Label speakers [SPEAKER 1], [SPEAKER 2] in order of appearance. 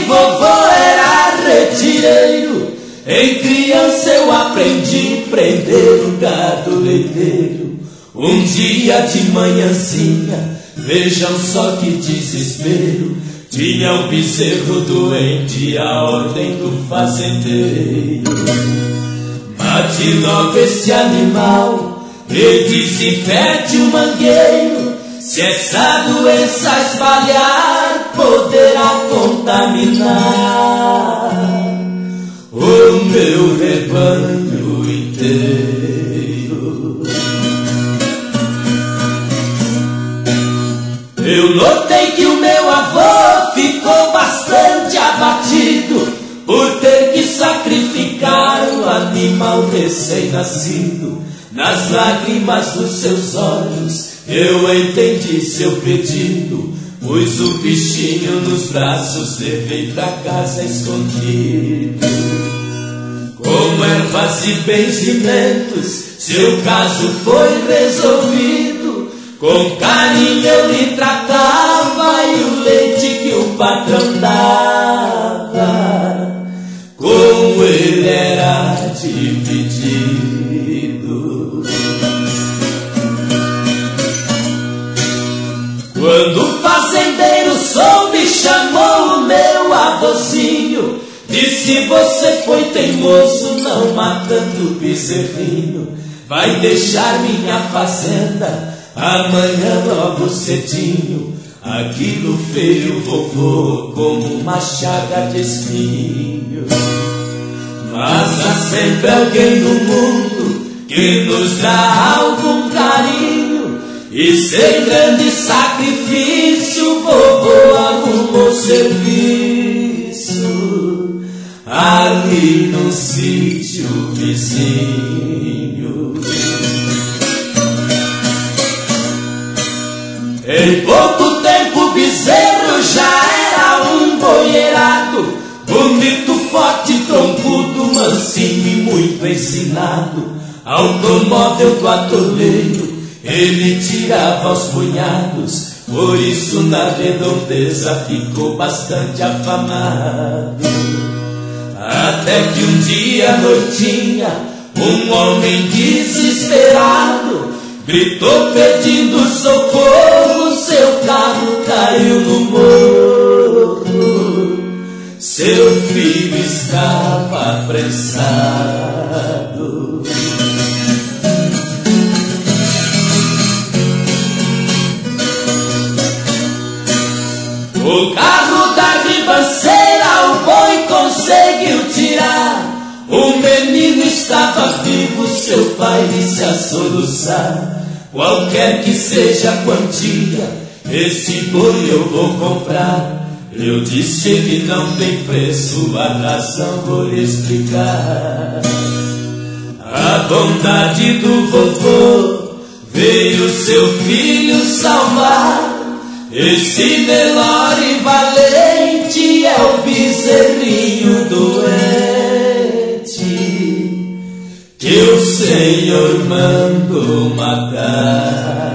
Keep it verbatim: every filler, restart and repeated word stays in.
[SPEAKER 1] vovô era retireiro, em criança eu aprendi a prender o gado leiteiro. Um dia de manhãzinha, vejam só que desespero, tinha um bezerro doente, a ordem do fazendeiro. Mate logo este animal e desinfete o mangueiro, se essa doença espalhar, poderá contaminar o meu rebanho inteiro. Eu notei que o meu avô ficou bastante abatido por ter que sacrificar o animal recém-nascido. Nas lágrimas dos seus olhos eu entendi seu pedido, pus o bichinho nos braços, levei pra casa escondido. Com ervas e benzimentos seu caso foi resolvido, com carinho eu lhe tratava e o leite que o patrão dava com ele era dividido. Quando o fazendeiro soube, chamou o meu avôzinho, disse: você foi teimoso não matando o bezerrinho, vai deixar minha fazenda amanhã logo cedinho. Aquilo fez o vovô como uma chaga de espinho. Mas há sempre alguém no mundo que nos dá algum carinho, e sem grande sacrifício o vovô arrumou serviço ali no sítio vizinho. Em pouco tempo o bezerro já era um boieirado, bonito, forte, troncudo, mansinho e muito ensinado. Automóvel do atoleiro ele tirava aos punhados, por isso na redondeza ficou bastante afamado. Até que um dia à noitinha um homem desesperado gritou pedindo socorro, seu carro caiu no morro, seu filho estava apressado. O carro da ribanceira o boi conseguiu tirar, o menino estava vivo, seu pai disse a soluçar: qualquer que seja a quantia, esse boi eu vou comprar. Eu disse: ele não tem preço, a razão vou lhe explicar. A bondade do vovô veio seu filho salvar. Esse Nelore valente é o bezerrinho doente que o Senhor mandou matar.